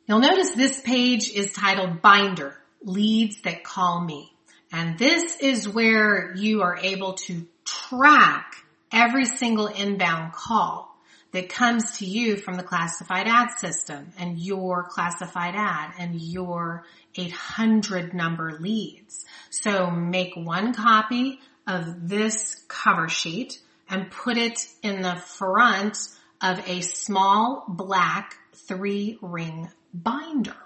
You'll notice this page is titled Binder, Leads That Call Me. And this is where you are able to track every single inbound call that comes to you from the classified ad system and your classified ad and your 800 number leads. So make one copy of this cover sheet and put it in the front of a small black 3-ring binder.